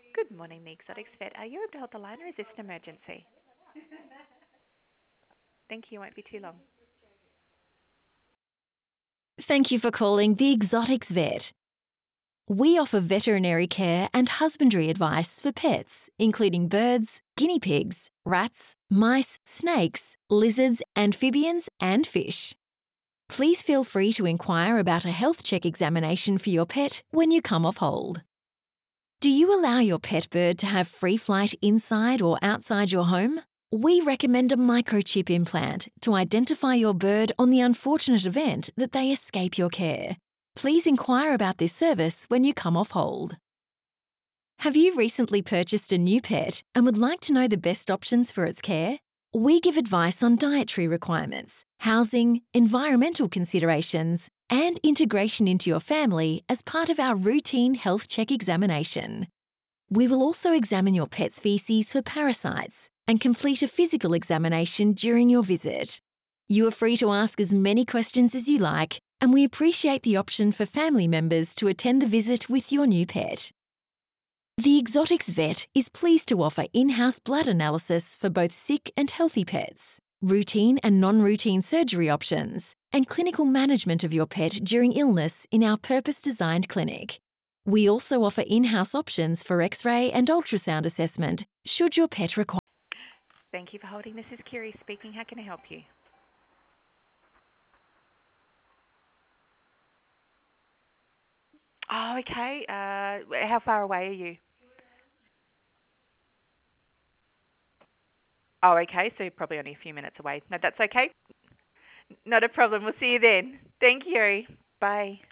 Good morning, the Exotics Vet. Are you able to hold the line or is this an emergency? Thank you, won't be too long. Thank you for calling the Exotics Vet. We offer veterinary care and husbandry advice for pets, including birds, guinea pigs, rats, mice, snakes, lizards, amphibians, and fish. Please feel free to inquire about a health check examination for your pet when you come off hold. Do you allow your pet bird to have free flight inside or outside your home? We recommend a microchip implant to identify your bird on the unfortunate event that they escape your care. Please inquire about this service when you come off hold. Have you recently purchased a new pet and would like to know the best options for its care? We give advice on dietary requirements, housing, environmental considerations, and integration into your family as part of our routine health check examination. We will also examine your pet's feces for parasites and complete a physical examination during your visit. You are free to ask as many questions as you like, and we appreciate the option for family members to attend the visit with your new pet. The Exotics Vet is pleased to offer in-house blood analysis for both sick and healthy pets, routine and non-routine surgery options, and clinical management of your pet during illness in our purpose-designed clinic. We also offer in-house options for X-ray and ultrasound assessment should your pet require. Thank you for holding. This is Kiri speaking. How can I help you? Oh, okay. How far away are you? Oh, okay. So you're probably only a few minutes away. No, that's okay. Not a problem. We'll see you then. Thank you. Bye.